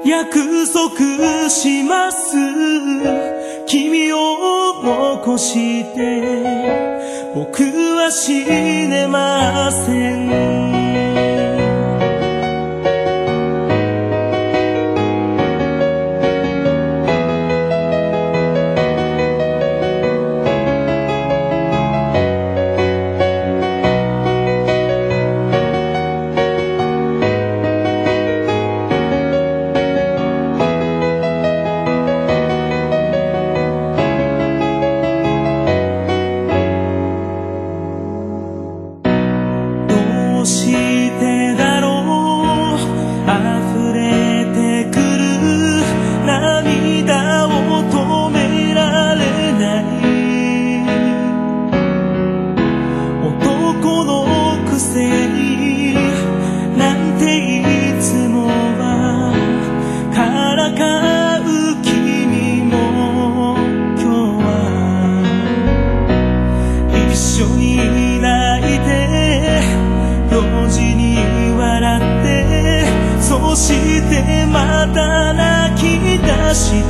約束します。君を残して僕は死ねません。どうしてだろう、溢れてくる涙を止められない。男のくせになんていつもはからかう君も、今日は一緒に泣いて同時に笑って、そしてまた泣き出して、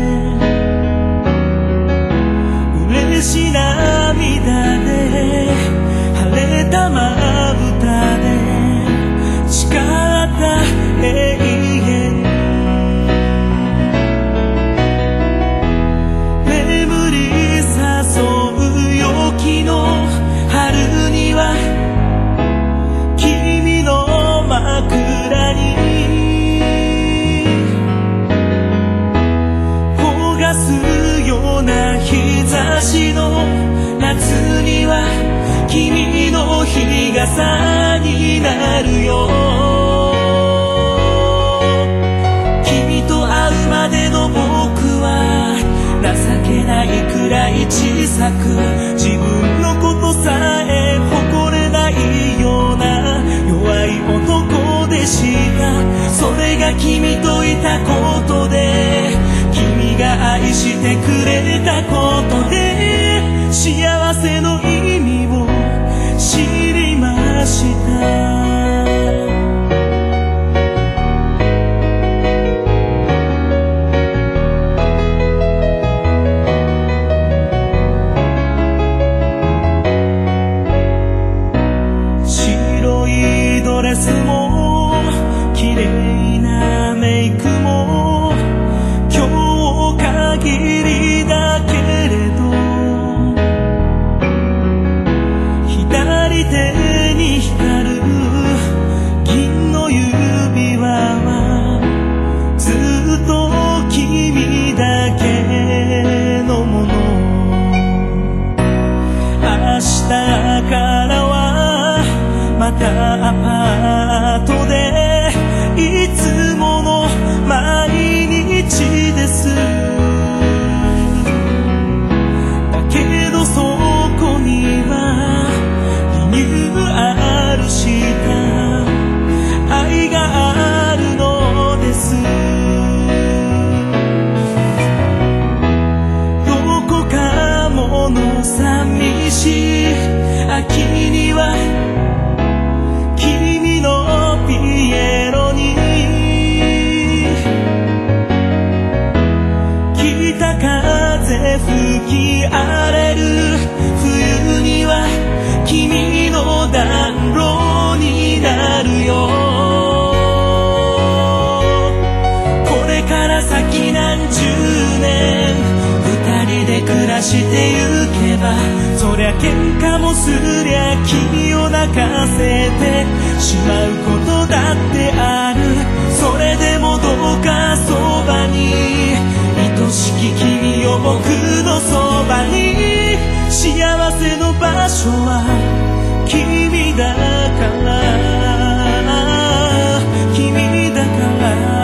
嬉し涙で晴れたまぶたで誓った永遠。眠り誘う陽気の春には君の枕に焦がすような日差しの夏には君の日傘になるよ。君と会うまでの僕は情けないくらい小さく、自分のことさえ誇れないような弱い男でした。それが君といたことで、君が愛してくれたことで、幸せの意味を知りました。白いドレスも綺麗なメイクも今日限りだけれど、左手に光る銀の指輪はずっと君だけのもの。明日からはまたアパートでいつもの毎日です。だけどそこにはリニューアルした愛があるのです。どこか物寂しい秋には君のピエロに北風吹き荒れる冬には君の暖炉になるよ。これから先何十年二人で暮らしてゆけば、そりゃ喧嘩もすりゃ君を泣かせてしまうことだってある。それでもどうかそばに愛しき君を僕のそばに。幸せの場所は君だから君だから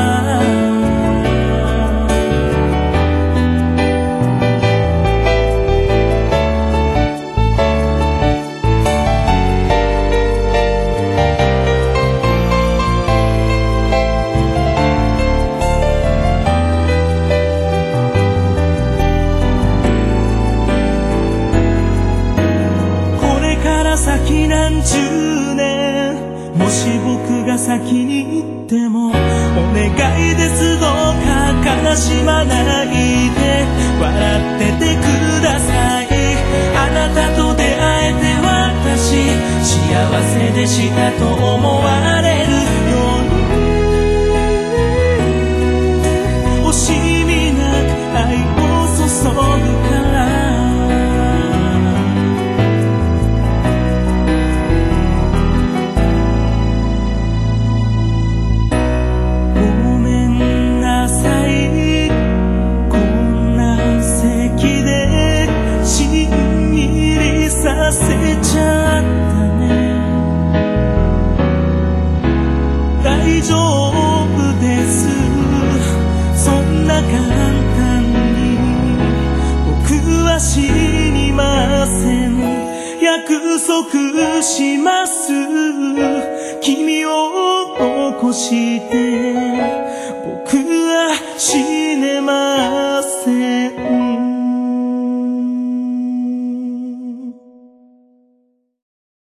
これかお願いですどうか悲しまないで笑っててくださいあなたと出会えて私幸せでしたと思われるように惜しみなく愛を注ぐからごめんなさいこんな席でしんみりさせちゃったね大丈夫ですそんな簡単に僕は死にません約束します君を残して僕は死